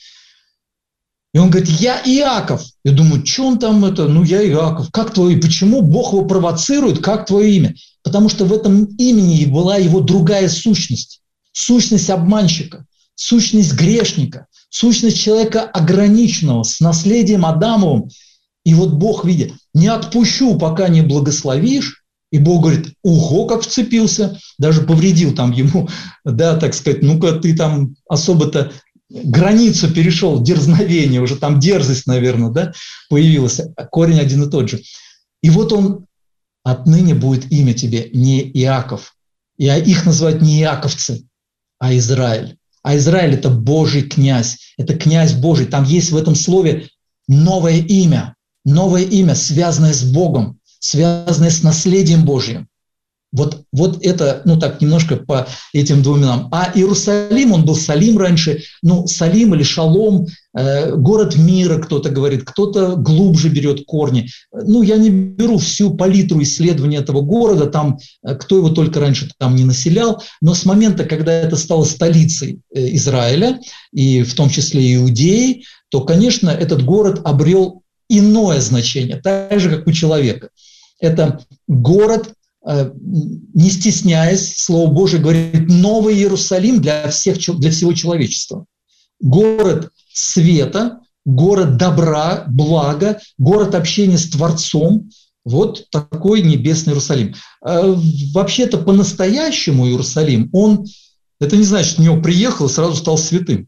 И он говорит, я Иаков. Я думаю, что он там это? Ну, я Иаков. Как твое? Почему Бог его провоцирует? Как твое имя? Потому что в этом имени была его другая сущность. Сущность обманщика, сущность грешника, сущность человека ограниченного, с наследием Адамовым. И вот Бог видит, не отпущу, пока не благословишь. И Бог говорит, ого, как вцепился. Даже повредил там ему, да, так сказать, ну-ка ты там особо-то границу перешел, дерзновение, уже там дерзость, наверное, да, появилась, корень один и тот же. И вот он, отныне будет имя тебе не Иаков, и их называют не иаковцы, а Израиль. А Израиль – это Божий князь, это князь Божий. Там есть в этом слове новое имя, новое имя, связанное с Богом, связанное с наследием Божьим. Вот, вот это, ну так, немножко по этим двум именам. А Иерусалим, он был Салим раньше, ну, Салим или Шалом, э, город мира, кто-то говорит, кто-то глубже берет корни. Ну, я не беру всю палитру исследования этого города, там, кто его только раньше там не населял, но с момента, когда это стало столицей Израиля, и в том числе Иудеи, то, конечно, этот город обрел иное значение, так же, как у человека. Это город, не стесняясь, Слово Божие говорит, новый Иерусалим для, всех, для всего человечества. Город света, город добра, блага, город общения с Творцом. Вот такой небесный Иерусалим. Вообще-то по-настоящему Иерусалим, он, это не значит, что в него приехал и сразу стал святым.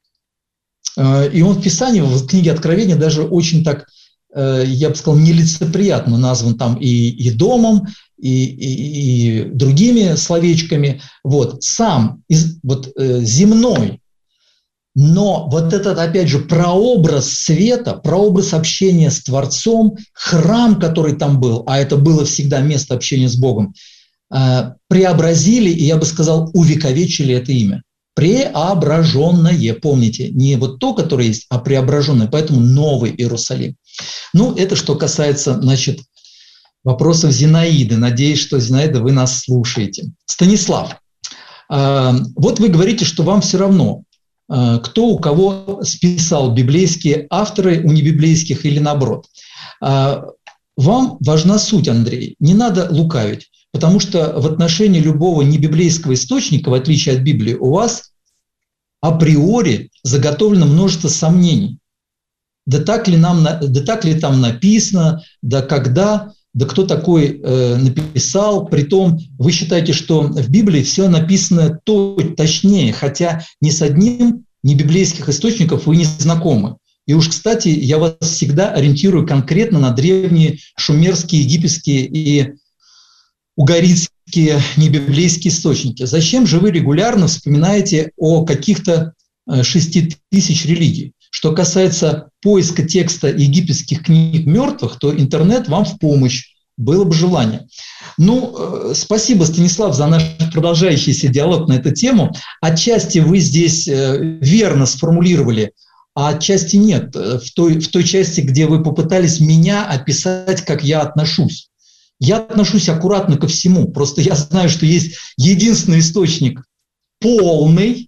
И он в Писании, в книге Откровения даже очень так, я бы сказал, нелицеприятно назван там и, и домом, и, и, и другими словечками. Вот, сам из, вот, э, земной, но вот этот, опять же, прообраз света, прообраз общения с Творцом, храм, который там был, а это было всегда место общения с Богом, э, преобразили, и я бы сказал, увековечили это имя. Преображенное, помните, не вот то, которое есть, а преображенное, поэтому новый Иерусалим. Ну, это что касается, значит, вопросов Зинаиды. Надеюсь, что, Зинаида, вы нас слушаете. Станислав, э, вот вы говорите, что вам все равно, э, кто у кого списал библейские авторы у небиблейских или наоборот. Э, вам важна суть, Андрей, не надо лукавить. Потому что в отношении любого небиблейского источника, в отличие от Библии, у вас априори заготовлено множество сомнений. Да так ли, нам, да так ли там написано, да когда, да кто такой э, написал. Притом вы считаете, что в Библии все написано то, точнее, хотя ни с одним небиблейских источников вы не знакомы. И уж, кстати, я вас всегда ориентирую конкретно на древние шумерские, египетские и угаритские небиблейские источники. Зачем же вы регулярно вспоминаете о каких-то шести тысяч религий. Что касается поиска текста египетских книг мертвых, то интернет вам в помощь, было бы желание. Ну, спасибо, Станислав, за наш продолжающийся диалог на эту тему. Отчасти вы здесь верно сформулировали, а отчасти нет. В той, в той части, где вы попытались меня описать, как я отношусь. Я отношусь аккуратно ко всему. Просто я знаю, что есть единственный источник полный.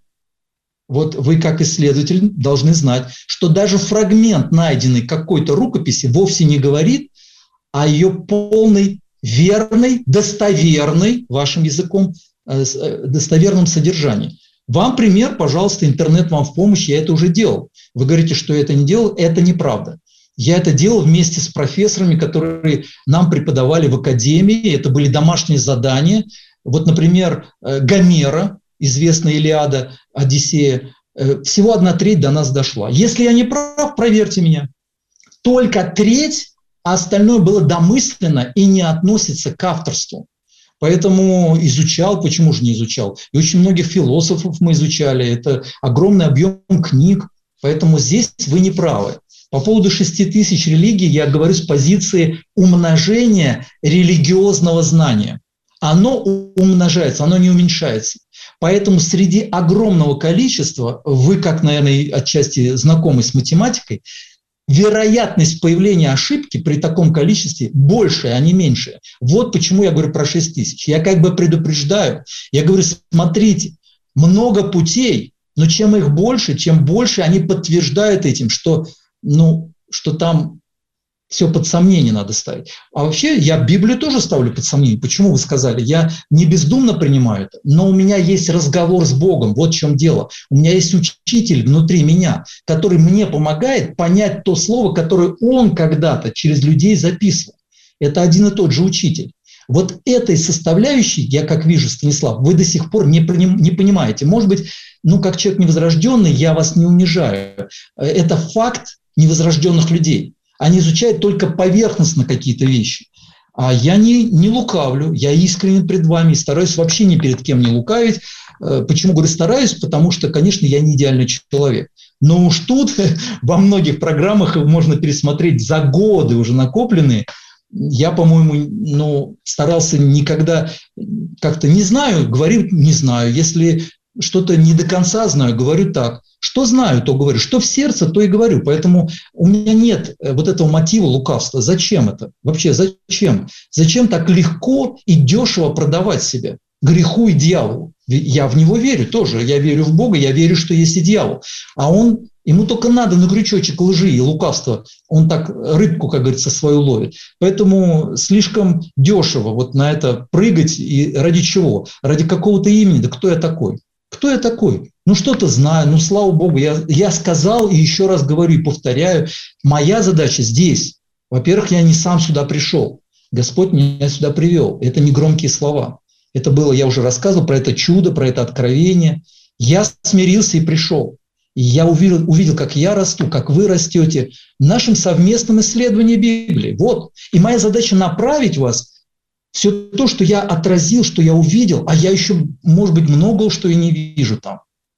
Вот вы, как исследователь, должны знать, что даже фрагмент, найденный какой-то рукописи, вовсе не говорит о ее полной, верной, достоверной, вашим языком, достоверном содержании. Вам пример, пожалуйста, интернет вам в помощь, я это уже делал. Вы говорите, что я это не делал, это неправда. Я это делал вместе с профессорами, которые нам преподавали в академии, это были домашние задания. Вот, например, Гомера, известная Илиада, Одиссея, всего одна треть до нас дошла. Если я не прав, проверьте меня. Только треть, а остальное было домысленно и не относится к авторству. Поэтому изучал, почему же не изучал? И очень многих философов мы изучали, это огромный объем книг, поэтому здесь вы не правы. По поводу шести тысяч религий я говорю с позиции умножения религиозного знания. Оно умножается, оно не уменьшается. Поэтому среди огромного количества, вы, как, наверное, отчасти знакомы с математикой, вероятность появления ошибки при таком количестве большая, а не меньшая. Вот почему я говорю про шесть тысяч. Я как бы предупреждаю. Я говорю, смотрите, много путей, но чем их больше, чем больше они подтверждают этим, что, ну, что там все под сомнение надо ставить. А вообще я Библию тоже ставлю под сомнение. Почему вы сказали? Я не бездумно принимаю это, но у меня есть разговор с Богом. Вот в чем дело. У меня есть учитель внутри меня, который мне помогает понять то слово, которое он когда-то через людей записывал. Это один и тот же учитель. Вот этой составляющей, я как вижу, Станислав, вы до сих пор не, не понимаете. Может быть, ну как человек невозрожденный, я вас не унижаю. Это факт невозрожденных людей. Они изучают только поверхностно какие-то вещи. А я не, не лукавлю, я искренен пред вами и стараюсь вообще ни перед кем не лукавить. Почему говорю стараюсь? Потому что, конечно, я не идеальный человек. Но уж тут во многих программах можно пересмотреть за годы уже накопленные. Я, по-моему, ну, старался никогда как-то не знаю, говорю не знаю. Если что-то не до конца знаю, говорю так. Что знаю, то говорю. Что в сердце, то и говорю. Поэтому у меня нет вот этого мотива лукавства. Зачем это? Вообще зачем? Зачем так легко и дешево продавать себя? Греху и дьяволу. Я в него верю тоже. Я верю в Бога, я верю, что есть и дьявол. А он, ему только надо на крючочек лжи и лукавства. Он так рыбку, как говорится, свою ловит. Поэтому слишком дешево вот на это прыгать. И ради чего? Ради какого-то имени. Да кто я такой? Кто я такой? Ну, что-то знаю, ну, слава Богу, я, я сказал и еще раз говорю и повторяю, моя задача здесь. Во-первых, я не сам сюда пришел. Господь меня сюда привел. Это не громкие слова. Это было, я уже рассказывал про это чудо, про это откровение. Я смирился и пришел. И я увидел, увидел, как я расту, как вы растете в нашем совместном исследовании Библии. Вот. И моя задача направить вас. Все то, что я отразил, что я увидел, а я еще, может быть, много что и не вижу там.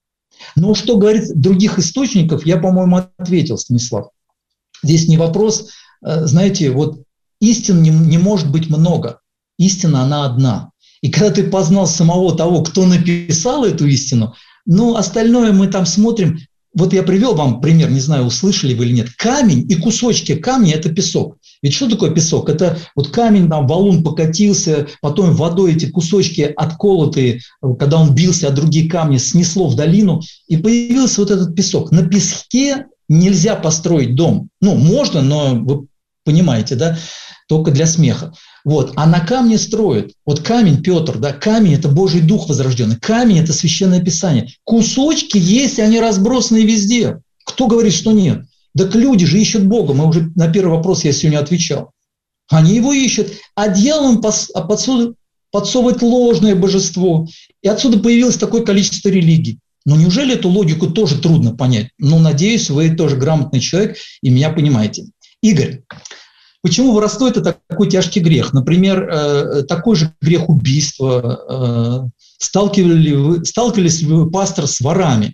Но что говорит других источников, я, по-моему, ответил, Станислав. Здесь не вопрос, знаете, вот истин не, не может быть много. Истина, она одна. И когда ты познал самого того, кто написал эту истину, ну, остальное мы там смотрим. Вот я привел вам пример, не знаю, услышали вы или нет. Камень и кусочки камня – это песок. Ведь что такое песок? Это вот камень, там валун покатился, потом водой эти кусочки отколотые, когда он бился, а другие камни снесло в долину, и появился вот этот песок. На песке нельзя построить дом. Ну, можно, но вы понимаете, да, только для смеха. Вот. А на камне строят. Вот камень, Петр, да, камень – это Божий Дух возрожденный. Камень – это Священное Писание. Кусочки есть, они разбросаны везде. Кто говорит, что нет? Так люди же ищут Бога. Мы уже на первый вопрос я сегодня отвечал. Они его ищут. А дьявол им подсовывает ложное божество. И отсюда появилось такое количество религий. Но неужели эту логику тоже трудно понять? Ну, надеюсь, вы тоже грамотный человек и меня понимаете. Игорь, почему воровство – это такой тяжкий грех? Например, такой же грех убийства. Сталкивались вы, сталкивались вы, пастор, с ворами?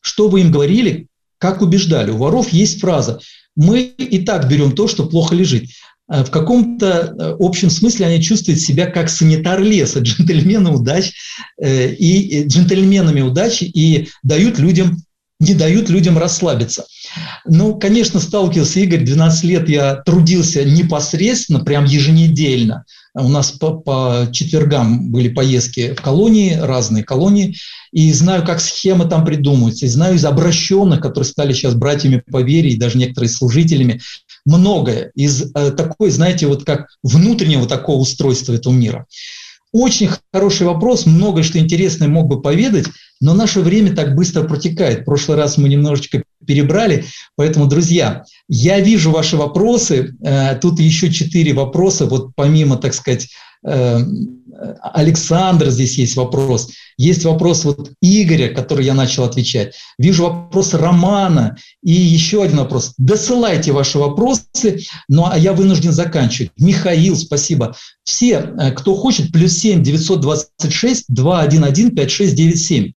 что вы им говорили, как убеждали. У воров есть фраза: мы и так берем то, что плохо лежит. В каком-то общем смысле они чувствуют себя как санитар леса, джентльмены удач и джентльменами удачи, и дают людям, не дают людям расслабиться. Ну, конечно, сталкивался Игорь, двенадцать лет я трудился непосредственно, прям еженедельно. У нас по, по четвергам были поездки в колонии, разные колонии, и знаю, как схемы там придумываются, и знаю из обращенных, которые стали сейчас братьями по вере, и даже некоторые служителями, многое из э, такой, знаете, вот как внутреннего такого устройства этого мира. Очень хороший вопрос, многое что интересное мог бы поведать, но наше время так быстро протекает. В прошлый раз мы немножечко перебрали, поэтому, друзья, я вижу ваши вопросы. Э, тут еще четыре вопроса, вот помимо, так сказать, э, Александра здесь есть вопрос. Есть вопрос вот Игоря, который я начал отвечать. Вижу вопрос Романа и еще один вопрос. Досылайте ваши вопросы, ну а я вынужден заканчивать. Михаил, спасибо. Все, кто хочет, плюс семь девятьсот двадцать шесть двести одиннадцать пятьдесят шесть девяносто семь.